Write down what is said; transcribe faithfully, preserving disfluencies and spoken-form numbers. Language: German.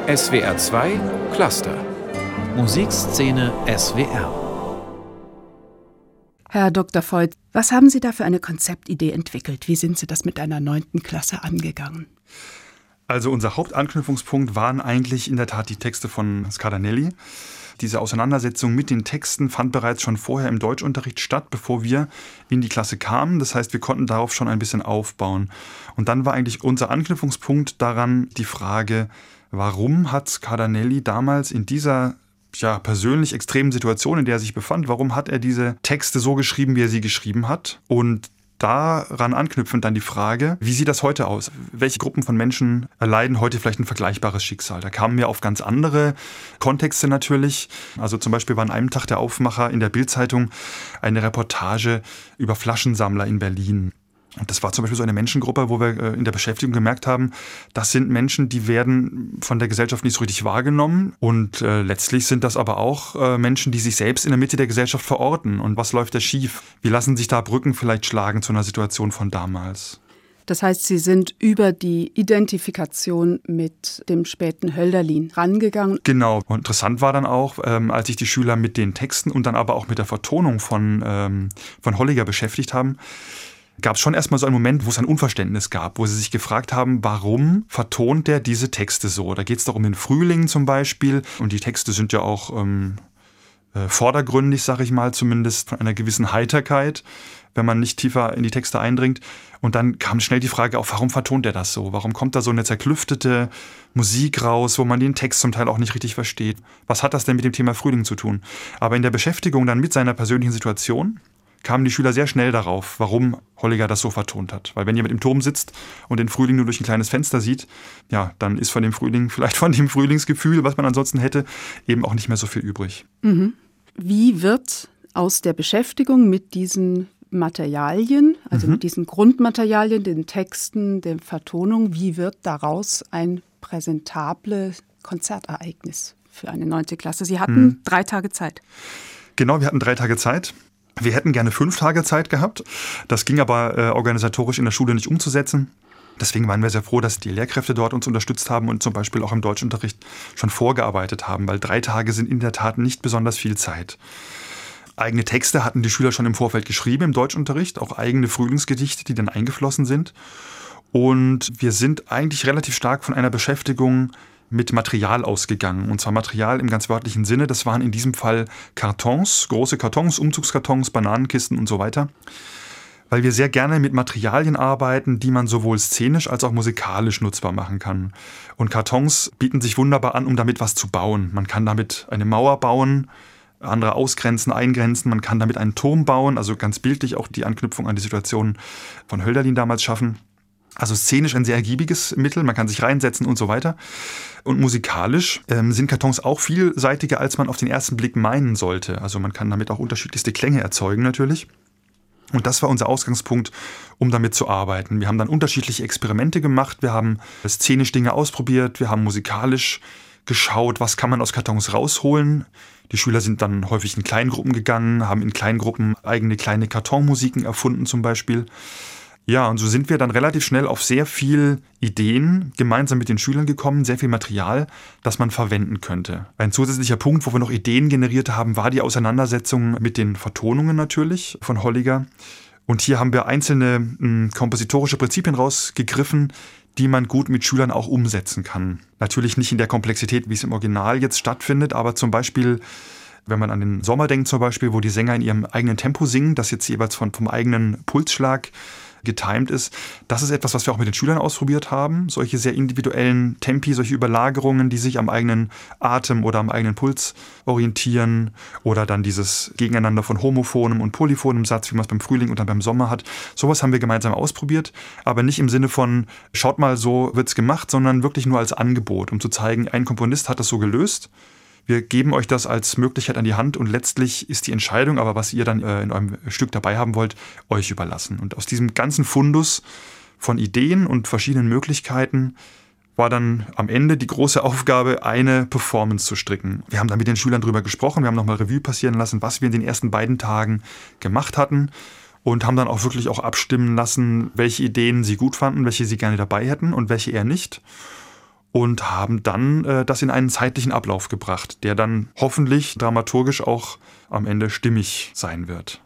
S W R zwei Cluster. Musikszene S W R. Herr Doktor Voigt, was haben Sie da für eine Konzeptidee entwickelt? Wie sind Sie das mit einer neunten Klasse angegangen? Also unser Hauptanknüpfungspunkt waren eigentlich in der Tat die Texte von Scardanelli. Diese Auseinandersetzung mit den Texten fand bereits schon vorher im Deutschunterricht statt, bevor wir in die Klasse kamen. Das heißt, wir konnten darauf schon ein bisschen aufbauen. Und dann war eigentlich unser Anknüpfungspunkt daran die Frage, warum hat Scardanelli damals in dieser ja, persönlich extremen Situation, in der er sich befand, warum hat er diese Texte so geschrieben, wie er sie geschrieben hat? Und daran anknüpfend dann die Frage, wie sieht das heute aus? Welche Gruppen von Menschen erleiden heute vielleicht ein vergleichbares Schicksal? Da kamen wir auf ganz andere Kontexte natürlich. Also zum Beispiel war an einem Tag der Aufmacher in der Bild-Zeitung eine Reportage über Flaschensammler in Berlin. Und das war zum Beispiel so eine Menschengruppe, wo wir in der Beschäftigung gemerkt haben, das sind Menschen, die werden von der Gesellschaft nicht so richtig wahrgenommen. Und äh, letztlich sind das aber auch äh, Menschen, die sich selbst in der Mitte der Gesellschaft verorten. Und was läuft da schief? Wie lassen sich da Brücken vielleicht schlagen zu einer Situation von damals? Das heißt, Sie sind über die Identifikation mit dem späten Hölderlin rangegangen. Genau. Und interessant war dann auch, ähm, als sich die Schüler mit den Texten und dann aber auch mit der Vertonung von, ähm, von Holliger beschäftigt haben, gab es schon erstmal so einen Moment, wo es ein Unverständnis gab, wo sie sich gefragt haben, warum vertont der diese Texte so? Da geht es doch um den Frühling zum Beispiel und die Texte sind ja auch ähm, äh, vordergründig, sag ich mal, zumindest von einer gewissen Heiterkeit, wenn man nicht tiefer in die Texte eindringt. Und dann kam schnell die Frage auf, warum vertont er das so? Warum kommt da so eine zerklüftete Musik raus, wo man den Text zum Teil auch nicht richtig versteht? Was hat das denn mit dem Thema Frühling zu tun? Aber in der Beschäftigung dann mit seiner persönlichen Situation kamen die Schüler sehr schnell darauf, warum Holliger das so vertont hat. Weil wenn jemand im Turm sitzt und den Frühling nur durch ein kleines Fenster sieht, ja, dann ist von dem Frühling, vielleicht von dem Frühlingsgefühl, was man ansonsten hätte, eben auch nicht mehr so viel übrig. Mhm. Wie wird aus der Beschäftigung mit diesen Materialien, also mhm. mit diesen Grundmaterialien, den Texten, der Vertonung, wie wird daraus ein präsentables Konzertereignis für eine neunte Klasse? Sie hatten mhm. drei Tage Zeit. Genau, wir hatten drei Tage Zeit. Wir hätten gerne fünf Tage Zeit gehabt. Das ging aber äh, organisatorisch in der Schule nicht umzusetzen. Deswegen waren wir sehr froh, dass die Lehrkräfte dort uns unterstützt haben und zum Beispiel auch im Deutschunterricht schon vorgearbeitet haben, weil drei Tage sind in der Tat nicht besonders viel Zeit. Eigene Texte hatten die Schüler schon im Vorfeld geschrieben im Deutschunterricht, auch eigene Frühlingsgedichte, die dann eingeflossen sind. Und wir sind eigentlich relativ stark von einer Beschäftigung mit Material ausgegangen. Und zwar Material im ganz wörtlichen Sinne. Das waren in diesem Fall Kartons, große Kartons, Umzugskartons, Bananenkisten und so weiter. Weil wir sehr gerne mit Materialien arbeiten, die man sowohl szenisch als auch musikalisch nutzbar machen kann. Und Kartons bieten sich wunderbar an, um damit was zu bauen. Man kann damit eine Mauer bauen, andere ausgrenzen, eingrenzen. Man kann damit einen Turm bauen, also ganz bildlich auch die Anknüpfung an die Situation von Hölderlin damals schaffen. Also szenisch ein sehr ergiebiges Mittel, man kann sich reinsetzen und so weiter. Und musikalisch ähm, sind Kartons auch vielseitiger, als man auf den ersten Blick meinen sollte. Also man kann damit auch unterschiedlichste Klänge erzeugen natürlich. Und das war unser Ausgangspunkt, um damit zu arbeiten. Wir haben dann unterschiedliche Experimente gemacht, wir haben szenisch Dinge ausprobiert, wir haben musikalisch geschaut, was kann man aus Kartons rausholen. Die Schüler sind dann häufig in Kleingruppen gegangen, haben in Kleingruppen eigene kleine Kartonmusiken erfunden zum Beispiel. Ja, und so sind wir dann relativ schnell auf sehr viel Ideen gemeinsam mit den Schülern gekommen, sehr viel Material, das man verwenden könnte. Ein zusätzlicher Punkt, wo wir noch Ideen generiert haben, war die Auseinandersetzung mit den Vertonungen natürlich von Holliger. Und hier haben wir einzelne mh, kompositorische Prinzipien rausgegriffen, die man gut mit Schülern auch umsetzen kann. Natürlich nicht in der Komplexität, wie es im Original jetzt stattfindet, aber zum Beispiel, wenn man an den Sommer denkt zum Beispiel, wo die Sänger in ihrem eigenen Tempo singen, das jetzt jeweils von, vom eigenen Pulsschlag getimed ist. Das ist etwas, was wir auch mit den Schülern ausprobiert haben. Solche sehr individuellen Tempi, solche Überlagerungen, die sich am eigenen Atem oder am eigenen Puls orientieren. Oder dann dieses Gegeneinander von homophonem und polyphonem Satz, wie man es beim Frühling und dann beim Sommer hat. Sowas haben wir gemeinsam ausprobiert, aber nicht im Sinne von, schaut mal, so wird's gemacht, sondern wirklich nur als Angebot, um zu zeigen, ein Komponist hat das so gelöst. Wir geben euch das als Möglichkeit an die Hand und letztlich ist die Entscheidung, aber was ihr dann äh, in eurem Stück dabei haben wollt, euch überlassen. Und aus diesem ganzen Fundus von Ideen und verschiedenen Möglichkeiten war dann am Ende die große Aufgabe, eine Performance zu stricken. Wir haben dann mit den Schülern drüber gesprochen, wir haben nochmal Revue passieren lassen, was wir in den ersten beiden Tagen gemacht hatten und haben dann auch wirklich auch abstimmen lassen, welche Ideen sie gut fanden, welche sie gerne dabei hätten und welche eher nicht. und haben dann äh, das in einen zeitlichen Ablauf gebracht, der dann hoffentlich dramaturgisch auch am Ende stimmig sein wird.